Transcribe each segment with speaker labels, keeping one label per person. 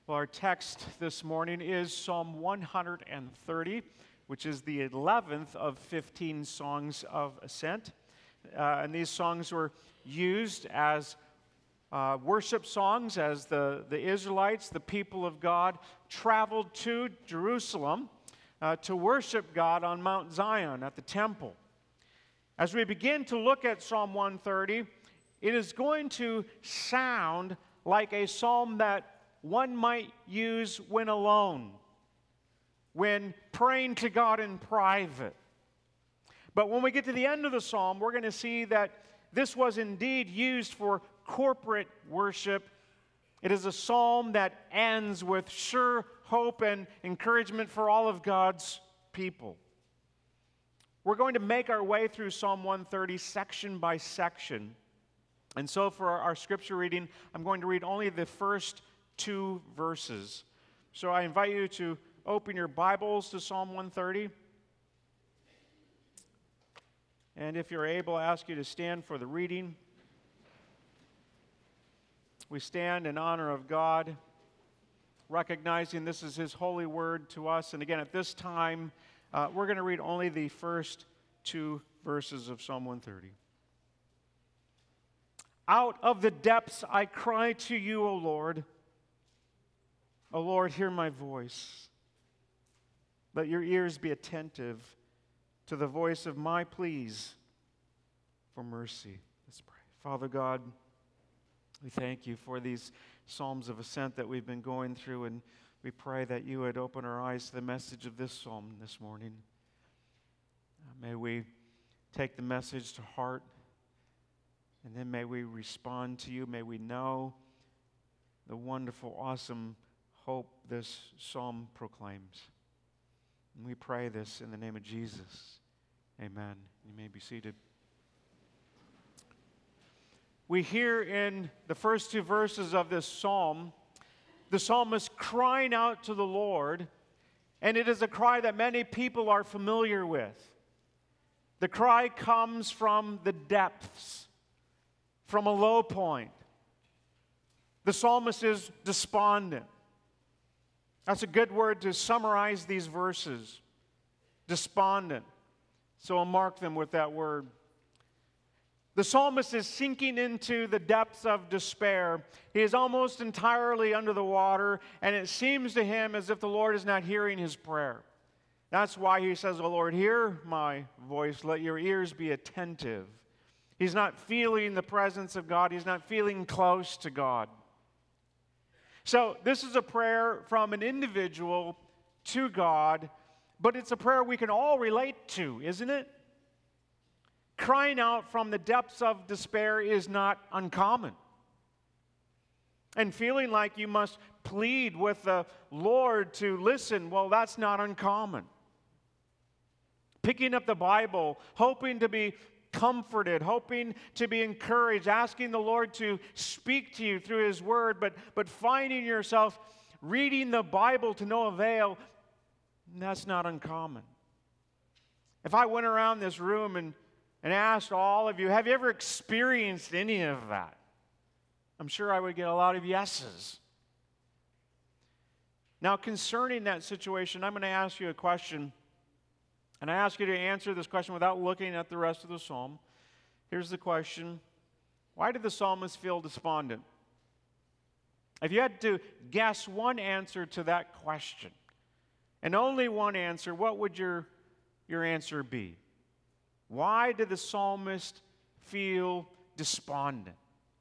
Speaker 1: Well, our text this morning is Psalm 130, which is the 11th of 15 songs of ascent. And these songs were used as worship songs as the Israelites, the people of God, traveled to Jerusalem to worship God on Mount Zion at the temple. As we begin to look at Psalm 130, it is going to sound like a psalm that one might use when alone, when praying to God in private. But when we get to the end of the psalm, we're going to see that this was indeed used for corporate worship. It is a psalm that ends with sure hope and encouragement for all of God's people. We're going to make our way through Psalm 130 section by section. And so for our scripture reading, I'm going to read only the first 2 verses. So I invite you to open your Bibles to Psalm 130. And if you're able, I ask you to stand for the reading. We stand in honor of God, recognizing this is His holy word to us. And again, at this time, we're going to read only the first 2 verses of Psalm 130. Out of the depths I cry to you, O Lord. O Lord, hear my voice. Let your ears be attentive to the voice of my pleas for mercy. Let's pray. Father God, we thank you for these psalms of ascent that we've been going through, and we pray that you would open our eyes to the message of this psalm this morning. May we take the message to heart, and then may we respond to you. May we know the wonderful, awesome hope this psalm proclaims. And we pray this in the name of Jesus. Amen. You may be seated. We hear in the first 2 verses of this psalm, the psalmist crying out to the Lord, and it is a cry that many people are familiar with. The cry comes from the depths, from a low point. The psalmist is despondent. That's a good word to summarize these verses. Despondent. So I'll mark them with that word. The psalmist is sinking into the depths of despair. He is almost entirely under the water, and it seems to him as if the Lord is not hearing his prayer. That's why he says, "O Lord, hear my voice. Let your ears be attentive." He's not feeling the presence of God. He's not feeling close to God. So this is a prayer from an individual to God, but it's a prayer we can all relate to, isn't it? Crying out from the depths of despair is not uncommon. And feeling like you must plead with the Lord to listen, well, that's not uncommon. Picking up the Bible, hoping to be comforted, hoping to be encouraged, asking the Lord to speak to you through His Word, but finding yourself reading the Bible to no avail, that's not uncommon. If I went around this room and asked all of you, have you ever experienced any of that? I'm sure I would get a lot of yeses. Now, concerning that situation, I'm going to ask you a question. And I ask you to answer this question without looking at the rest of the psalm. Here's the question. Why did the psalmist feel despondent? If you had to guess one answer to that question, and only one answer, what would your answer be? Why did the psalmist feel despondent?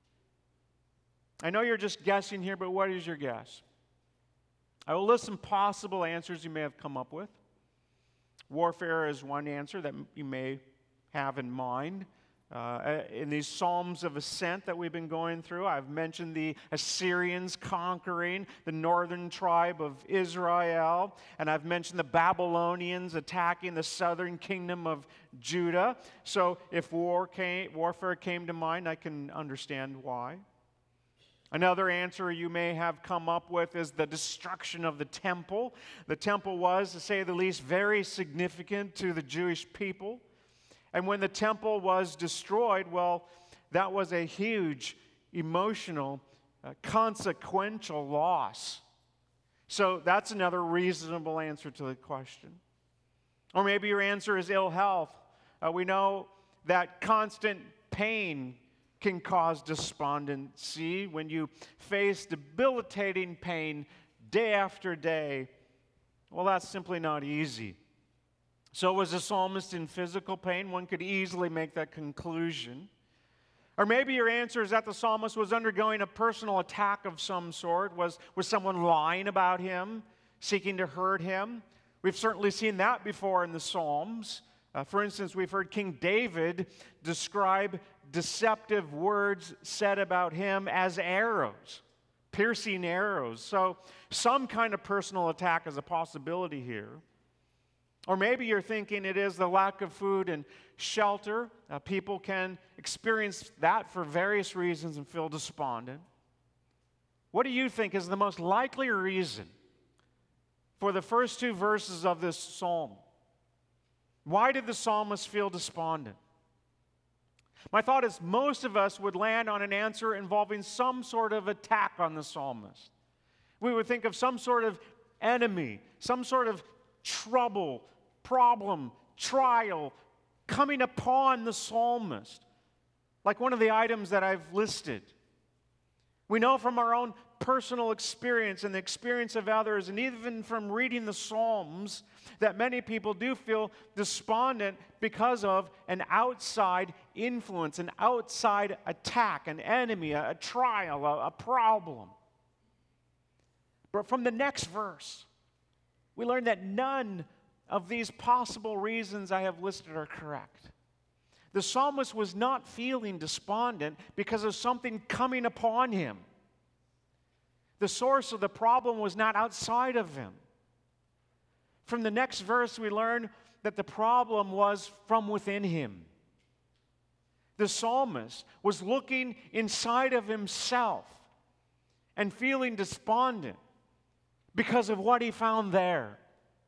Speaker 1: I know you're just guessing here, but what is your guess? I will list some possible answers you may have come up with. Warfare is one answer that you may have in mind. In these Psalms of Ascent that we've been going through, I've mentioned the Assyrians conquering the northern tribe of Israel, and I've mentioned the Babylonians attacking the southern kingdom of Judah. So if warfare came to mind, I can understand why. Another answer you may have come up with is the destruction of the temple. The temple was, to say the least, very significant to the Jewish people. And when the temple was destroyed, well, that was a huge emotional, consequential loss So that's another reasonable answer to the question. Or maybe your answer is ill health. We know that constant pain can cause despondency when you face debilitating pain day after day. Well, that's simply not easy. So was the psalmist in physical pain? One could easily make that conclusion. Or maybe your answer is that the psalmist was undergoing a personal attack of some sort. Was someone lying about him, seeking to hurt him? We've certainly seen that before in the Psalms. For instance, we've heard King David describe deceptive words said about him as arrows, piercing arrows. So some kind of personal attack is a possibility here. Or maybe you're thinking it is the lack of food and shelter. People can experience that for various reasons and feel despondent. What do you think is the most likely reason for the first two verses of this psalm? Why did the psalmist feel despondent? My thought is most of us would land on an answer involving some sort of attack on the psalmist. We would think of some sort of enemy, some sort of trouble, problem, trial coming upon the psalmist, like one of the items that I've listed. We know from our own personal experience and the experience of others, and even from reading the Psalms, that many people do feel despondent because of an outside influence, an outside attack, an enemy, a trial, a problem. But from the next verse, we learn that none of these possible reasons I have listed are correct. The psalmist was not feeling despondent because of something coming upon him. The source of the problem was not outside of him. From the next verse, we learn that the problem was from within him. The psalmist was looking inside of himself and feeling despondent because of what he found there.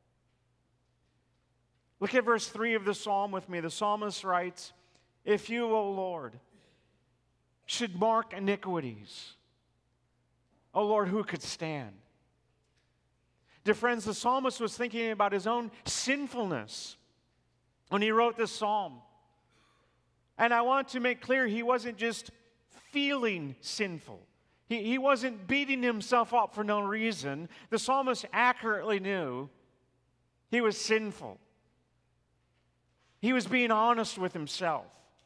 Speaker 1: Look at verse 3 of the psalm with me. The psalmist writes, "If you, O Lord, should mark iniquities, O Lord, who could stand?" Dear friends, the psalmist was thinking about his own sinfulness when he wrote this psalm. And I want to make clear he wasn't just feeling sinful. He wasn't beating himself up for no reason. The psalmist accurately knew he was sinful. He was being honest with himself.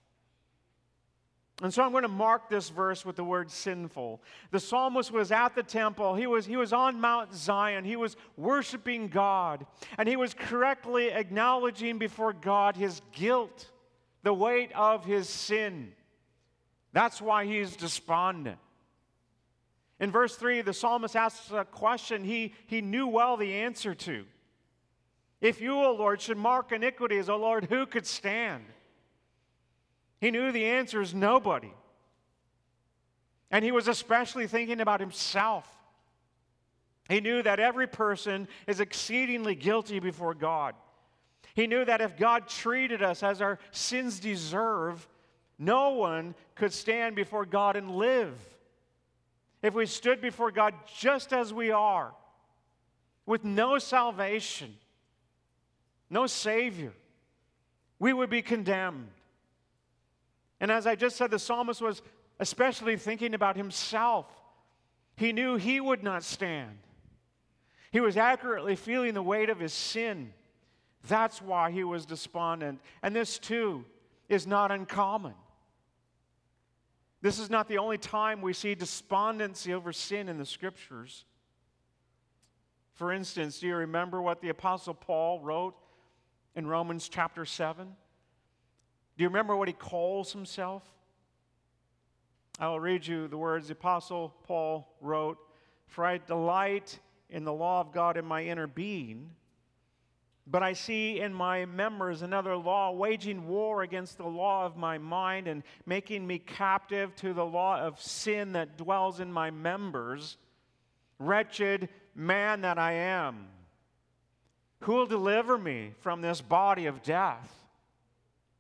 Speaker 1: And so I'm going to mark this verse with the word sinful. The psalmist was at the temple. He was on Mount Zion. He was worshiping God. And he was correctly acknowledging before God his guilt, the weight of his sin. That's why he's despondent. In verse 3, the psalmist asks a question he knew well the answer to. If you, O Lord, should mark iniquities, O Lord, who could stand? He knew the answer is nobody. And he was especially thinking about himself. He knew that every person is exceedingly guilty before God. He knew that if God treated us as our sins deserve, no one could stand before God and live. If we stood before God just as we are, with no salvation, no Savior, we would be condemned. And as I just said, the psalmist was especially thinking about himself. He knew he would not stand. He was accurately feeling the weight of his sin. That's why he was despondent. And this, too, is not uncommon. This is not the only time we see despondency over sin in the Scriptures. For instance, do you remember what the Apostle Paul wrote in Romans chapter 7? Do you remember what he calls himself? I will read you the words the Apostle Paul wrote. "For I delight in the law of God in my inner being, but I see in my members another law, waging war against the law of my mind and making me captive to the law of sin that dwells in my members. Wretched man that I am, who will deliver me from this body of death?" When Paul looked at himself, what he saw was a wretched man. He was especially thinking about himself. He knew he would not stand. He was accurately feeling the weight of his sin. That's why he was despondent. And this, too, is not uncommon.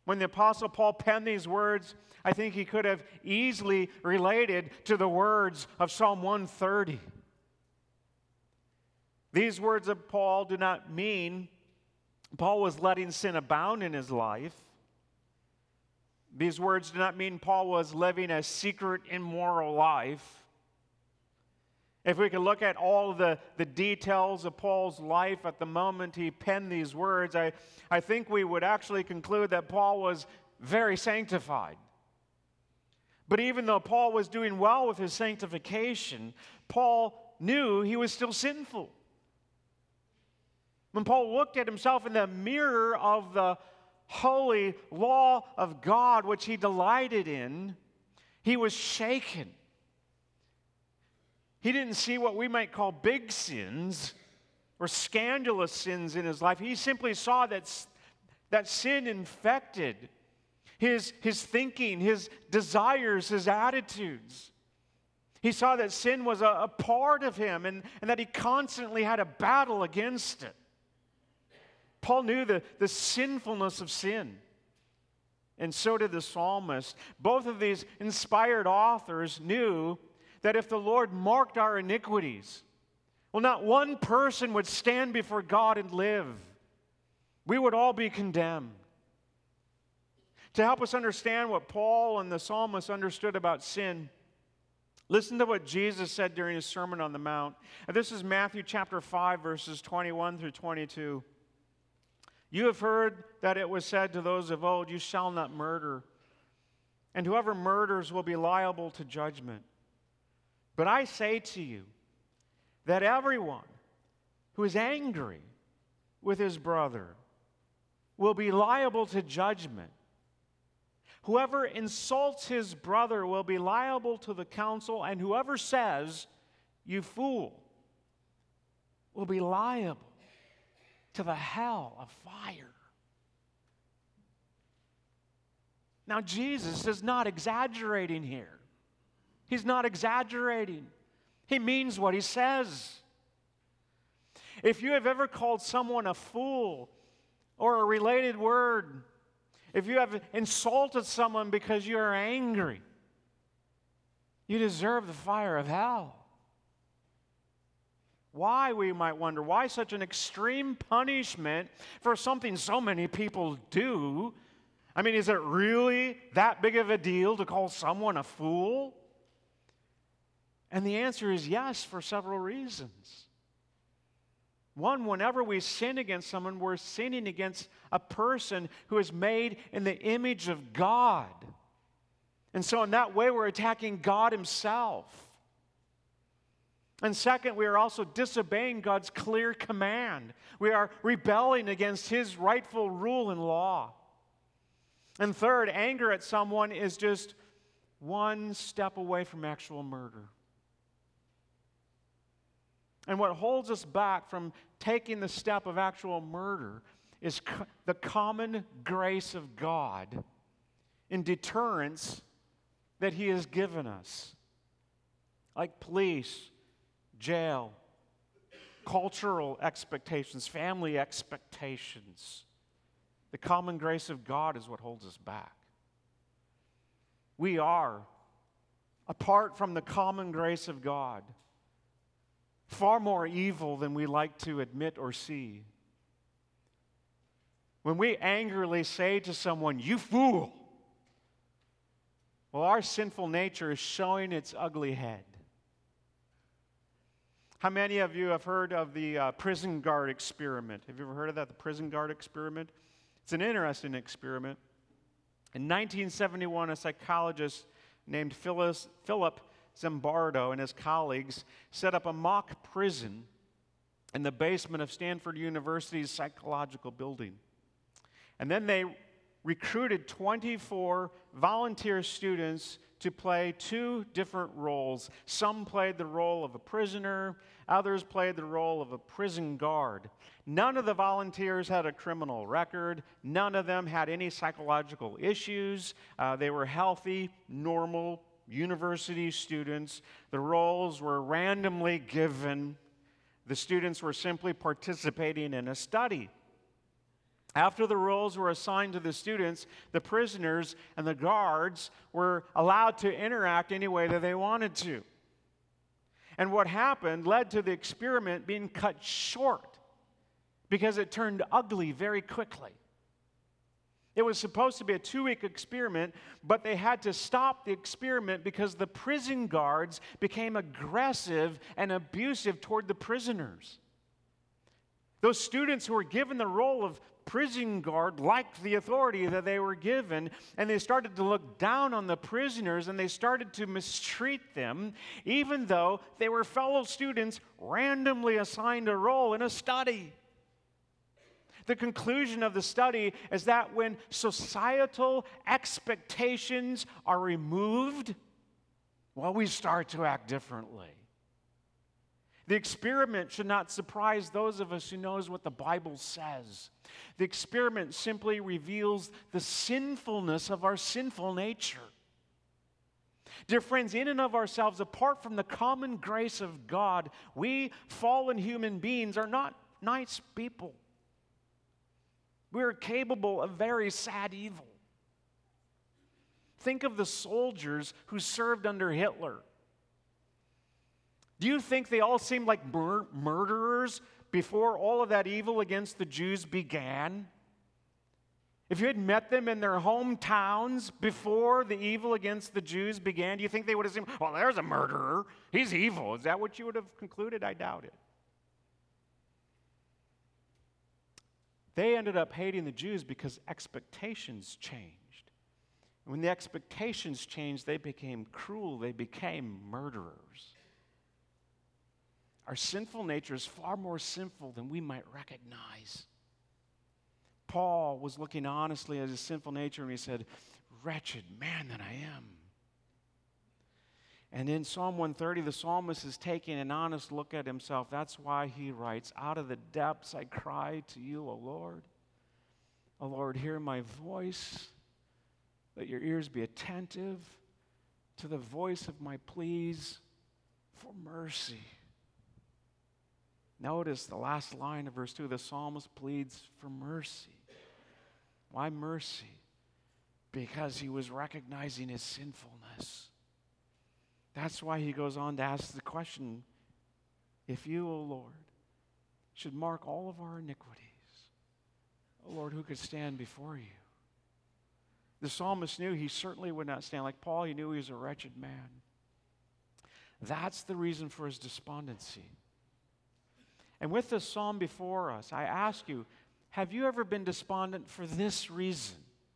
Speaker 1: When the Apostle Paul penned these words, I think he could have easily related to the words of Psalm 130. These words of Paul do not mean Paul was letting sin abound in his life. These words do not mean Paul was living a secret, immoral life. If we could look at all the details of Paul's life at the moment he penned these words, I think we would actually conclude that Paul was very sanctified. But even though Paul was doing well with his sanctification, Paul knew he was still sinful. When Paul looked at himself in the mirror of the holy law of God, which he delighted in, he was shaken. He didn't see what we might call big sins or scandalous sins in his life. He simply saw that sin infected his thinking, his desires, his attitudes. He saw that sin was a part of him and that he constantly had a battle against it. Paul knew the sinfulness of sin, and so did the psalmist. Both of these inspired authors knew that if the Lord marked our iniquities, well, not one person would stand before God and live. We would all be condemned. To help us understand what Paul and the psalmist understood about sin, listen to what Jesus said during his Sermon on the Mount. And this is Matthew chapter 5, verses 21 through 22. You have heard that it was said to those of old, you shall not murder, and whoever murders will be liable to judgment. But I say to you that everyone who is angry with his brother will be liable to judgment. Whoever insults his brother will be liable to the council, and whoever says, you fool, will be liable to the hell of fire. Now, Jesus is not exaggerating here. He's not exaggerating. He means what he says. If you have ever called someone a fool or a related word, if you have insulted someone because you are angry, you deserve the fire of hell. Why, we might wonder, why such an extreme punishment for something so many people do? I mean, is it really that big of a deal to call someone a fool? And the answer is yes, for several reasons. One, whenever we sin against someone, we're sinning against a person who is made in the image of God. And so in that way, we're attacking God himself. And second, we are also disobeying God's clear command. We are rebelling against his rightful rule and law. And third, anger at someone is just one step away from actual murder. And what holds us back from taking the step of actual murder is the common grace of God in deterrence that he has given us. Like police, jail, cultural expectations, family expectations. The common grace of God is what holds us back. We are, apart from the common grace of God, far more evil than we like to admit or see. When we angrily say to someone, you fool, well, our sinful nature is showing its ugly head. How many of you have heard of the prison guard experiment? Have you ever heard of that, the prison guard experiment? It's an interesting experiment. In 1971, a psychologist named Philip Zimbardo and his colleagues set up a mock prison in the basement of Stanford University's psychological building. And then they recruited 24 volunteer students to play two different roles. Some played the role of a prisoner, others played the role of a prison guard. None of the volunteers had a criminal record. None of them had any psychological issues. They were healthy, normal university students. The roles were randomly given. The students were simply participating in a study. After the roles were assigned to the students, the prisoners and the guards were allowed to interact any way that they wanted to. And what happened led to the experiment being cut short because it turned ugly very quickly. It was supposed to be a 2-week experiment, but they had to stop the experiment because the prison guards became aggressive and abusive toward the prisoners. Those students who were given the role of prison guard liked the authority that they were given, and they started to look down on the prisoners, and they started to mistreat them, even though they were fellow students randomly assigned a role in a study. The conclusion of the study is that when societal expectations are removed, well, we start to act differently. The experiment should not surprise those of us who knows what the Bible says. The experiment simply reveals the sinfulness of our sinful nature. Dear friends, in and of ourselves, apart from the common grace of God, we fallen human beings are not nice people. We are capable of very sad evil. Think of the soldiers who served under Hitler. Do you think they all seemed like murderers before all of that evil against the Jews began? If you had met them in their hometowns before the evil against the Jews began, do you think they would have said, well, there's a murderer. He's evil. Is that what you would have concluded? I doubt it. They ended up hating the Jews because expectations changed. And when the expectations changed, they became cruel. They became murderers. Our sinful nature is far more sinful than we might recognize. Paul was looking honestly at his sinful nature and he said, wretched man that I am. And in Psalm 130, the psalmist is taking an honest look at himself. That's why he writes, out of the depths I cry to you, O Lord. O Lord, hear my voice. Let your ears be attentive to the voice of my pleas for mercy. Notice the last line of verse 2, the psalmist pleads for mercy. Why mercy? Because he was recognizing his sinfulness. That's why he goes on to ask the question, if you, O Lord, should mark all of our iniquities, O Lord, who could stand before you? The psalmist knew he certainly would not stand. Like Paul, he knew he was a wretched man. That's the reason for his despondency. And with this psalm before us, I ask you, have you ever been despondent for this reason?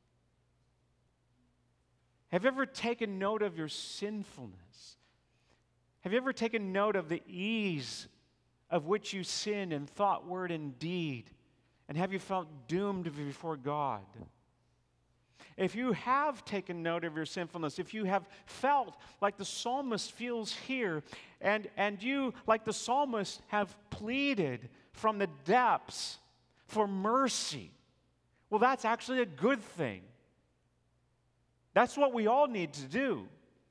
Speaker 1: Have you ever taken note of your sinfulness? Have you ever taken note of the ease of which you sin in thought, word, and deed? And have you felt doomed before God? If you have taken note of your sinfulness, if you have felt like the psalmist feels here, and you, like the psalmist, have pleaded from the depths for mercy, well, that's actually a good thing. That's what we all need to do.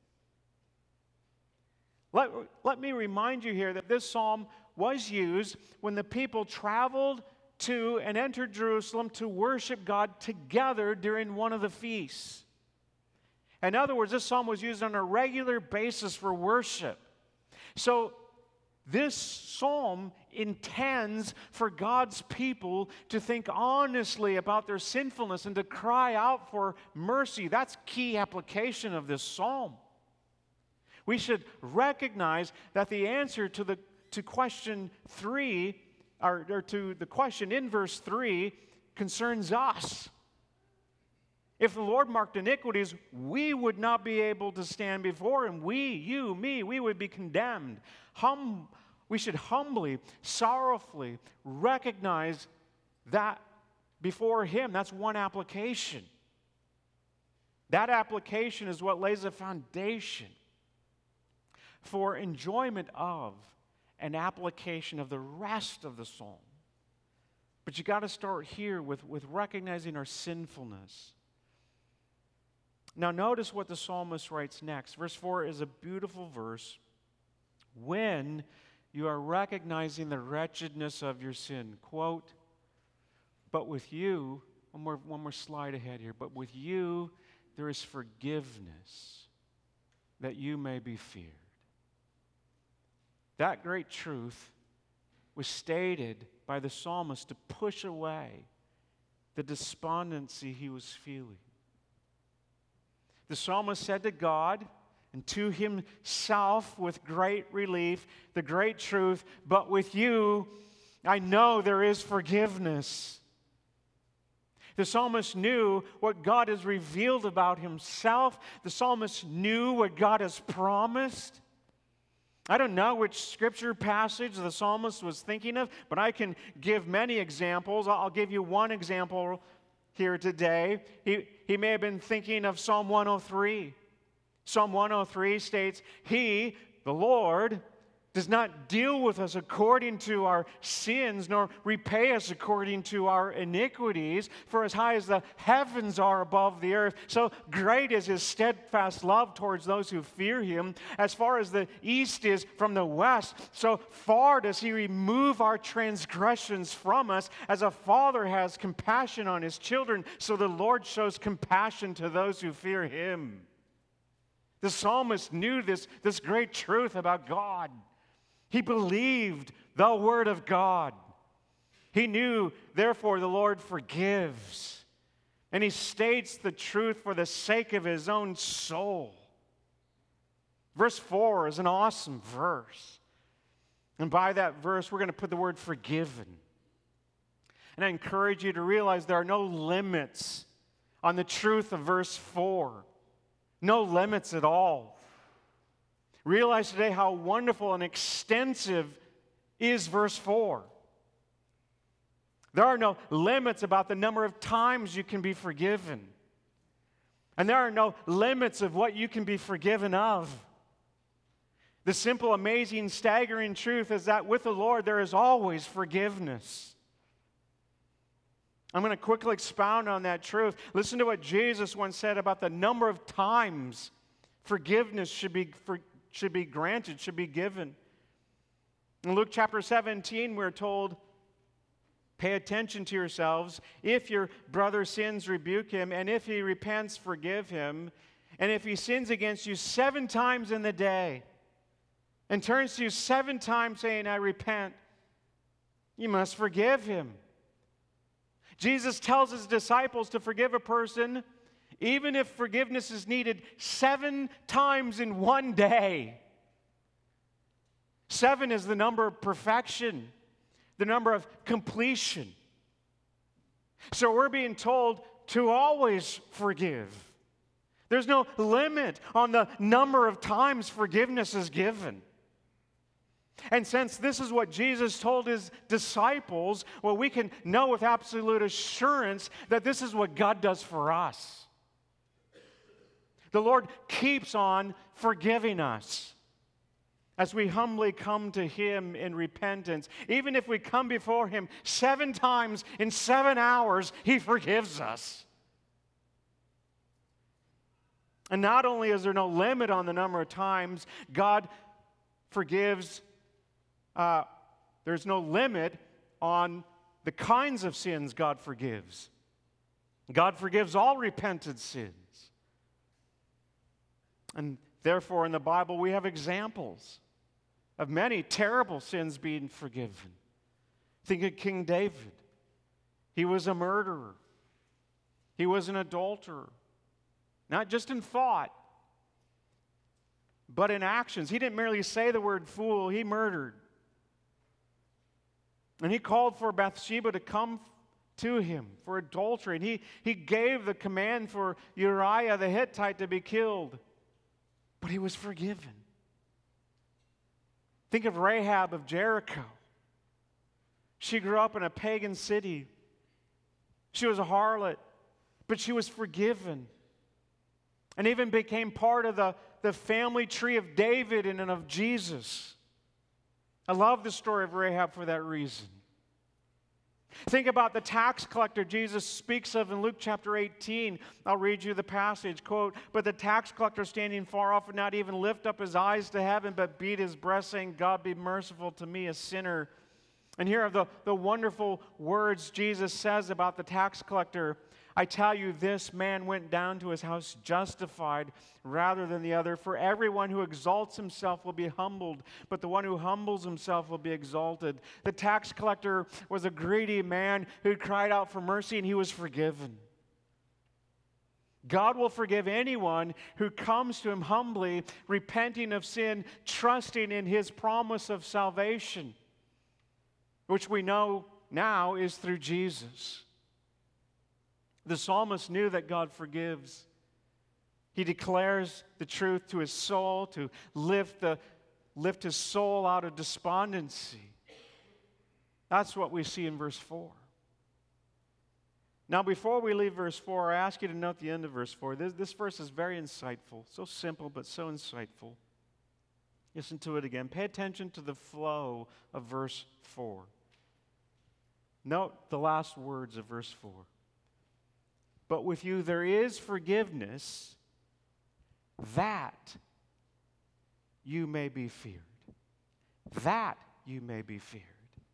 Speaker 1: Let me remind you here that this psalm was used when the people traveled to and entered Jerusalem to worship God together during one of the feasts. In other words, this psalm was used on a regular basis for worship. So this psalm intends for God's people to think honestly about their sinfulness and to cry out for mercy. That's key application of this psalm. We should recognize that the answer to question 3, or to the question in verse 3, concerns us. If the Lord marked iniquities, we would not be able to stand before Him. We, you, me, we would be condemned. We should humbly, sorrowfully recognize that before Him. That's one application. That application is what lays a foundation for enjoyment of an application of the rest of the psalm. But you got to start here with recognizing our sinfulness. Now notice what the psalmist writes next. Verse 4 is a beautiful verse. When you are recognizing the wretchedness of your sin, quote, But with you, one more slide ahead here, but with you there is forgiveness that you may be feared. That great truth was stated by the psalmist to push away the despondency he was feeling. The psalmist said to God and to himself with great relief, the great truth, but with you, I know there is forgiveness. The psalmist knew what God has revealed about himself. The psalmist knew what God has promised. I don't know which scripture passage the psalmist was thinking of, but I can give many examples. I'll give you one example here today. He may have been thinking of Psalm 103. Psalm 103 states, He, the Lord, does not deal with us according to our sins, nor repay us according to our iniquities. For as high as the heavens are above the earth, so great is His steadfast love towards those who fear Him. As far as the east is from the west, so far does He remove our transgressions from us. As a father has compassion on his children, so the Lord shows compassion to those who fear Him. The psalmist knew this great truth about God. He believed the Word of God. He knew, therefore, the Lord forgives. And he states the truth for the sake of his own soul. Verse 4 is an awesome verse. And by that verse, we're going to put the word forgiven. And I encourage you to realize there are no limits on the truth of verse 4. No limits at all. Realize today how wonderful and extensive is verse 4. There are no limits about the number of times you can be forgiven. And there are no limits of what you can be forgiven of. The simple, amazing, staggering truth is that with the Lord there is always forgiveness. I'm going to quickly expound on that truth. Listen to what Jesus once said about the number of times forgiveness should be granted, should be given. In Luke chapter 17, we're told, pay attention to yourselves. If your brother sins, rebuke him. And if he repents, forgive him. And if he sins against you 7 times in the day and turns to you 7 times saying, I repent, you must forgive him. Jesus tells his disciples to forgive a person even if forgiveness is needed 7 times in one day. 7 is the number of perfection, the number of completion. So we're being told to always forgive. There's no limit on the number of times forgiveness is given. And since this is what Jesus told his disciples, well, we can know with absolute assurance that this is what God does for us. The Lord keeps on forgiving us as we humbly come to Him in repentance. Even if we come before Him 7 times in 7 hours, He forgives us. And not only is there no limit on the number of times God forgives, there's no limit on the kinds of sins God forgives. God forgives all repented sins. And therefore, in the Bible, we have examples of many terrible sins being forgiven. Think of King David. He was a murderer. He was an adulterer. Not just in thought, but in actions. He didn't merely say the word fool, he murdered. And he called for Bathsheba to come to him for adultery. And he gave the command for Uriah the Hittite to be killed. But he was forgiven. Think of Rahab of Jericho. She grew up in a pagan city. She was a harlot, but she was forgiven. And even became part of the family tree of David and of Jesus. I love the story of Rahab for that reason. Think about the tax collector Jesus speaks of in Luke chapter 18. I'll read you the passage, quote, "But the tax collector standing far off would not even lift up his eyes to heaven, but beat his breast, saying, God be merciful to me, a sinner. And here are the wonderful words Jesus says about the tax collector. I tell you, this man went down to his house justified rather than the other. For everyone who exalts himself will be humbled, but the one who humbles himself will be exalted. The tax collector was a greedy man who cried out for mercy, and he was forgiven. God will forgive anyone who comes to him humbly, repenting of sin, trusting in his promise of salvation, which we know now is through Jesus. The psalmist knew that God forgives. He declares the truth to his soul to lift his soul out of despondency. That's what we see in verse 4. Now, before we leave verse 4, I ask you to note the end of verse 4. This verse is very insightful, so simple but so insightful. Listen to it again. Pay attention to the flow of verse 4. Note the last words of verse 4. But with you there is forgiveness, that you may be feared. That you may be feared.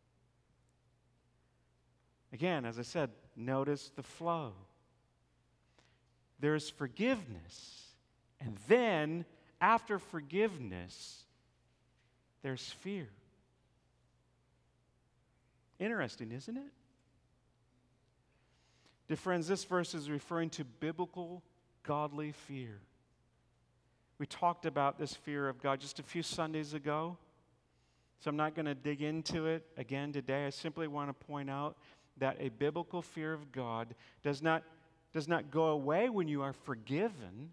Speaker 1: Again, as I said, notice the flow. There's forgiveness, and then after forgiveness, there's fear. Interesting, isn't it? Dear friends, this verse is referring to biblical, godly fear. We talked about this fear of God just a few Sundays ago, so I'm not going to dig into it again today. I simply want to point out that a biblical fear of God does not go away when you are forgiven.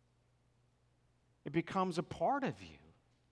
Speaker 1: It becomes a part of you.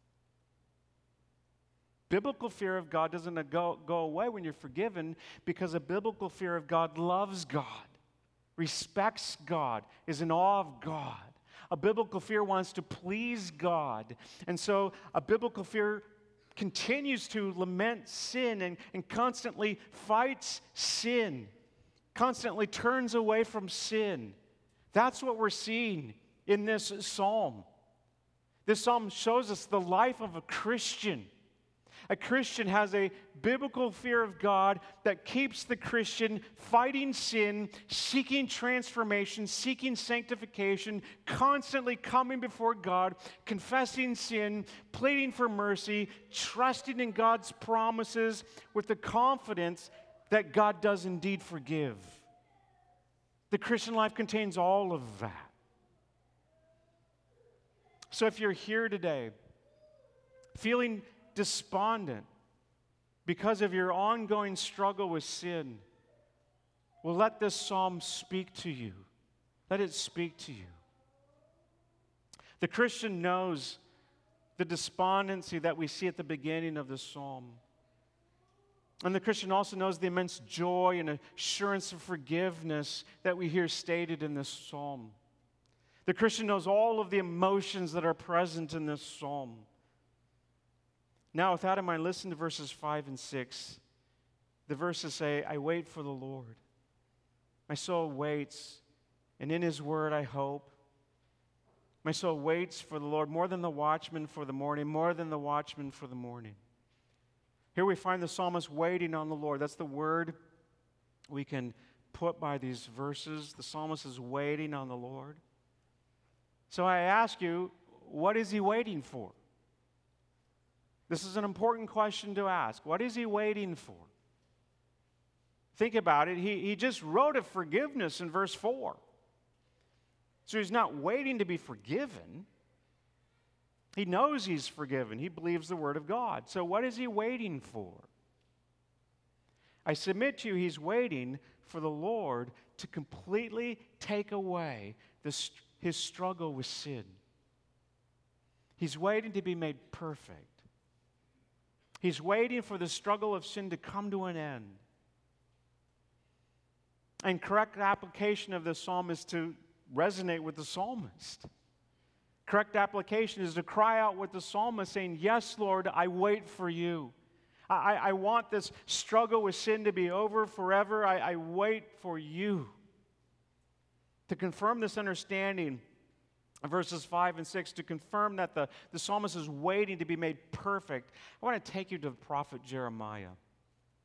Speaker 1: Biblical fear of God doesn't go away when you're forgiven, because a biblical fear of God loves God, respects God, is in awe of God. A biblical fear wants to please God. And so a biblical fear continues to lament sin and constantly fights sin, constantly turns away from sin. That's what we're seeing in this psalm. This psalm shows us the life of a Christian. A Christian has a biblical fear of God that keeps the Christian fighting sin, seeking transformation, seeking sanctification, constantly coming before God, confessing sin, pleading for mercy, trusting in God's promises with the confidence that God does indeed forgive. The Christian life contains all of that. So if you're here today feeling despondent because of your ongoing struggle with sin, well, let this psalm speak to you. Let it speak to you. The Christian knows the despondency that we see at the beginning of the psalm. And the Christian also knows the immense joy and assurance of forgiveness that we hear stated in this psalm. The Christian knows all of the emotions that are present in this psalm. Now, with that in mind, listen to verses 5 and 6. The verses say, I wait for the Lord. My soul waits, and in his word I hope. My soul waits for the Lord more than the watchman for the morning, more than the watchman for the morning. Here we find the psalmist waiting on the Lord. That's the word we can put by these verses. The psalmist is waiting on the Lord. So I ask you, what is he waiting for? This is an important question to ask. What is he waiting for? Think about it. He just wrote of forgiveness in verse 4. So he's not waiting to be forgiven. He knows he's forgiven. He believes the word of God. So what is he waiting for? I submit to you, he's waiting for the Lord to completely take away his struggle with sin. He's waiting to be made perfect. He's waiting for the struggle of sin to come to an end. And correct application of this psalm is to resonate with the psalmist. Correct application is to cry out with the psalmist, saying, yes, Lord, I wait for you. I want this struggle with sin to be over forever. I wait for you. To confirm this understanding, verses 5 and 6, to confirm that the psalmist is waiting to be made perfect, I want to take you to the prophet Jeremiah.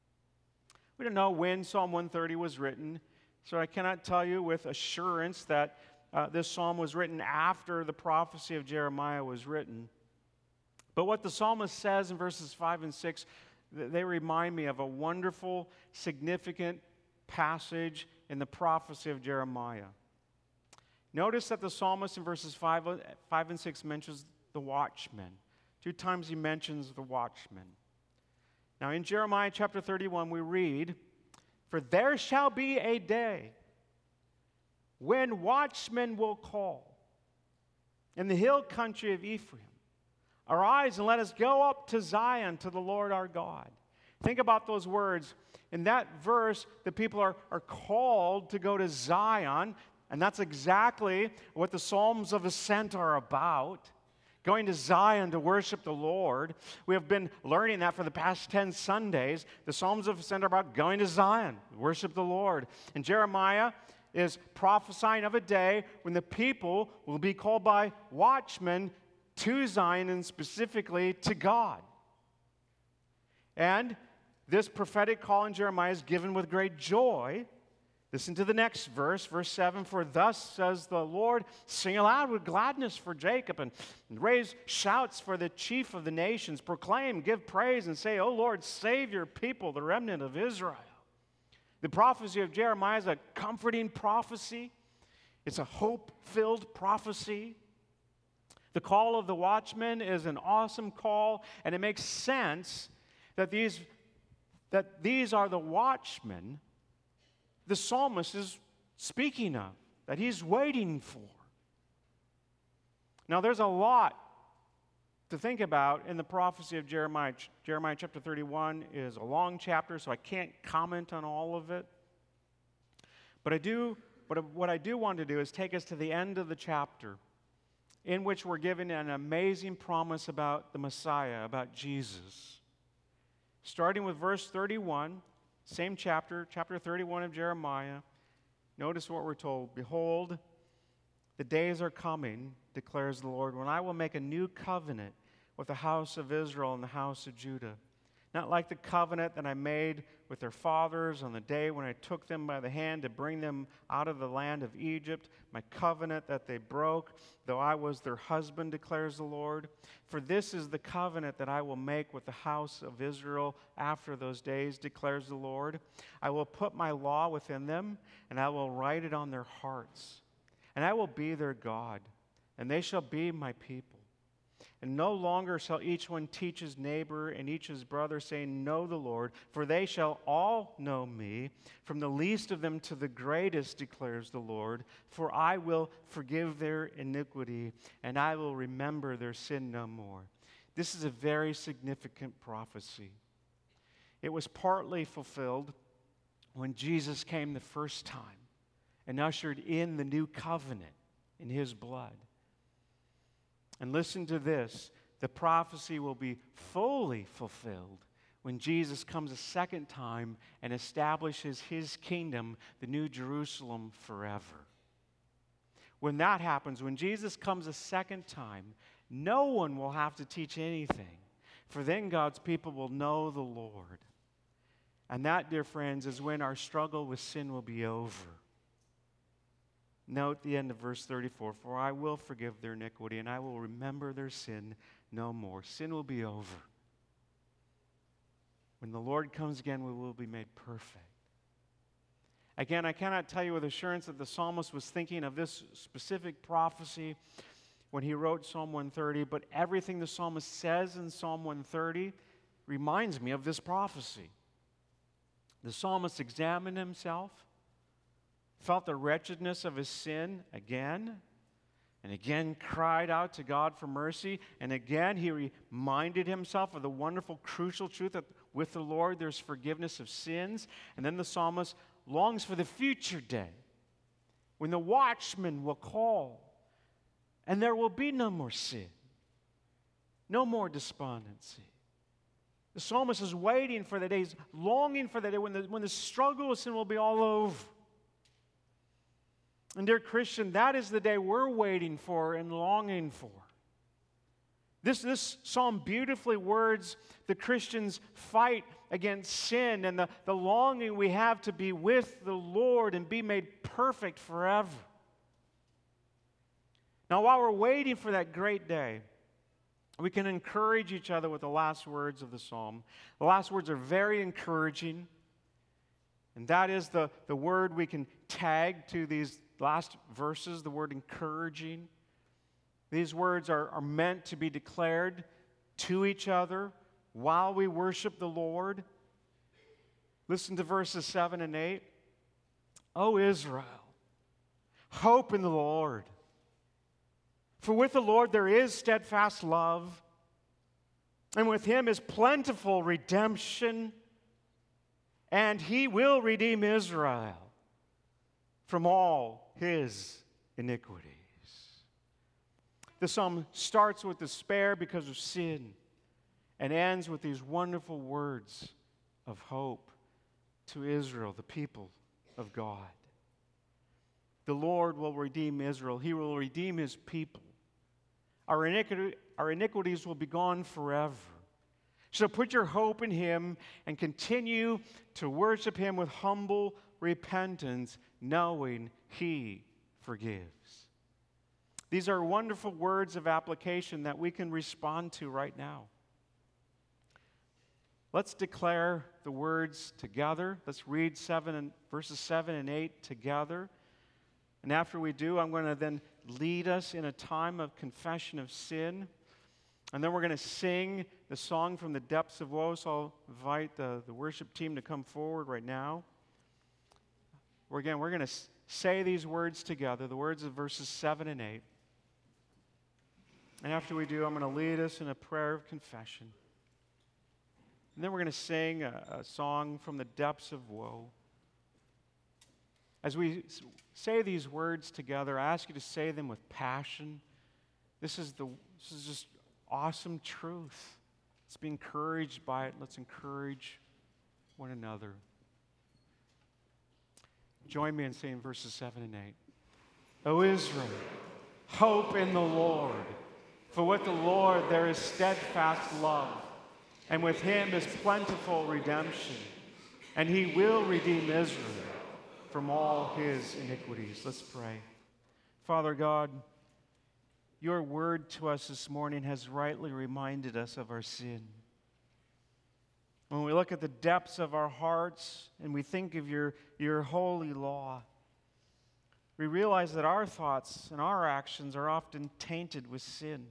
Speaker 1: We don't know when Psalm 130 was written, so I cannot tell you with assurance that this psalm was written after the prophecy of Jeremiah was written. But what the psalmist says in verses 5 and 6, they remind me of a wonderful, significant passage in the prophecy of Jeremiah. Notice that the psalmist in verses 5 and 6 mentions the watchman. 2 times he mentions the watchman. Now in Jeremiah chapter 31 we read, "For there shall be a day when watchmen will call in the hill country of Ephraim, arise and let us go up to Zion to the Lord our God." Think about those words. In that verse, the people are called to go to Zion, and that's exactly what the Psalms of Ascent are about. Going to Zion to worship the Lord. We have been learning that for the past 10 Sundays. The Psalms of Ascent are about going to Zion, worship the Lord. And Jeremiah is prophesying of a day when the people will be called by watchmen to Zion and specifically to God. And this prophetic call in Jeremiah is given with great joy. Listen to the next verse, verse 7. "For thus says the Lord, sing aloud with gladness for Jacob, and raise shouts for the chief of the nations. Proclaim, give praise, and say, O Lord, save your people, the remnant of Israel." The prophecy of Jeremiah is a comforting prophecy. It's a hope-filled prophecy. The call of the watchman is an awesome call, and it makes sense that these are the watchmen the psalmist is speaking of, that he's waiting for. Now, there's a lot to think about in the prophecy of Jeremiah. Jeremiah chapter 31 is a long chapter, so I can't comment on all of it. But what I do want to do is take us to the end of the chapter, in which we're given an amazing promise about the Messiah, about Jesus. Starting with verse 31, same chapter, chapter 31 of Jeremiah, notice what we're told. "Behold, the days are coming, declares the Lord, when I will make a new covenant with the house of Israel and the house of Judah. Not like the covenant that I made with their fathers on the day when I took them by the hand to bring them out of the land of Egypt, my covenant that they broke, though I was their husband, declares the Lord. For this is the covenant that I will make with the house of Israel after those days, declares the Lord. I will put my law within them, and I will write it on their hearts. And I will be their God, and they shall be my people. And no longer shall each one teach his neighbor and each his brother, saying, Know the Lord, for they shall all know me, from the least of them to the greatest, declares the Lord. For I will forgive their iniquity, and I will remember their sin no more." This is a very significant prophecy. It was partly fulfilled when Jesus came the first time and ushered in the new covenant in his blood. And listen to this, the prophecy will be fully fulfilled when Jesus comes a second time and establishes his kingdom, the New Jerusalem, forever. When that happens, when Jesus comes a second time, no one will have to teach anything, for then God's people will know the Lord. And that, dear friends, is when our struggle with sin will be over. Note the end of verse 34, "For I will forgive their iniquity, and I will remember their sin no more." Sin will be over. When the Lord comes again, we will be made perfect. Again, I cannot tell you with assurance that the psalmist was thinking of this specific prophecy when he wrote Psalm 130, but everything the psalmist says in Psalm 130 reminds me of this prophecy. The psalmist examined himself, felt the wretchedness of his sin again, and again cried out to God for mercy, and again he reminded himself of the wonderful, crucial truth that with the Lord there's forgiveness of sins. And then the psalmist longs for the future day when the watchman will call, and there will be no more sin, no more despondency. The psalmist is waiting for the days, longing for the day when the struggle with sin will be all over. And dear Christian, that is the day we're waiting for and longing for. This psalm beautifully words the Christian's fight against sin and the longing we have to be with the Lord and be made perfect forever. Now, while we're waiting for that great day, we can encourage each other with the last words of the psalm. The last words are very encouraging, and that is the word we can tag to these last verses, the word encouraging. These words are meant to be declared to each other while we worship the Lord. Listen to verses 7 and 8. O Israel, hope in the Lord. For with the Lord there is steadfast love, and with him is plentiful redemption, and he will redeem Israel from all his iniquities. The psalm starts with despair because of sin and ends with these wonderful words of hope to Israel, the people of God. The Lord will redeem Israel. He will redeem his people. Our iniquities will be gone forever. So put your hope in him and continue to worship him with humble repentance, knowing he forgives. These are wonderful words of application that we can respond to right now. Let's declare the words together. Let's read verses 7 and 8 together. And after we do, I'm going to then lead us in a time of confession of sin. And then we're going to sing the song from the depths of woe. So I'll invite the worship team to come forward right now. We're going to say these words together, the words of verses 7 and 8. And after we do, I'm going to lead us in a prayer of confession. And then we're going to sing a song from the depths of woe. As we say these words together, I ask you to say them with passion. This is just awesome truth. Let's be encouraged by it. Let's encourage one another. Join me in saying verses 7 and 8. O Israel, hope in the Lord. For with the Lord there is steadfast love, and with him is plentiful redemption, and he will redeem Israel from all his iniquities. Let's pray. Father God, your word to us this morning has rightly reminded us of our sin. When we look at the depths of our hearts and we think of your holy law, we realize that our thoughts and our actions are often tainted with sin.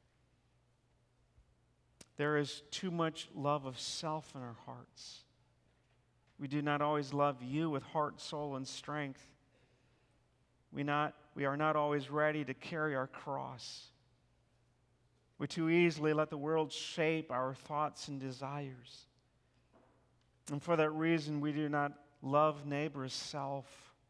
Speaker 1: There is too much love of self in our hearts. We do not always love you with heart, soul, and strength. We are not always ready to carry our cross. We too easily let the world shape our thoughts and desires. And for that reason, we do not love neighbor as self.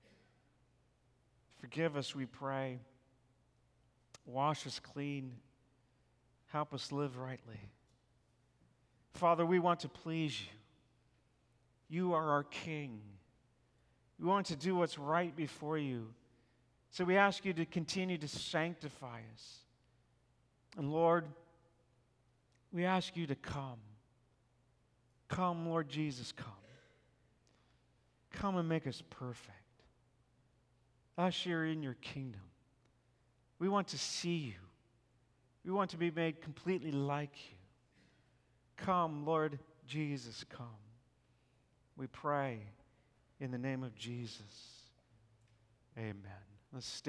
Speaker 1: Forgive us, we pray. Wash us clean. Help us live rightly. Father, we want to please you. You are our King. We want to do what's right before you. So we ask you to continue to sanctify us. And Lord, we ask you to come. Come, Lord Jesus, come. Come and make us perfect. Usher in your kingdom. We want to see you. We want to be made completely like you. Come, Lord Jesus, come. We pray in the name of Jesus. Amen. Let's stand.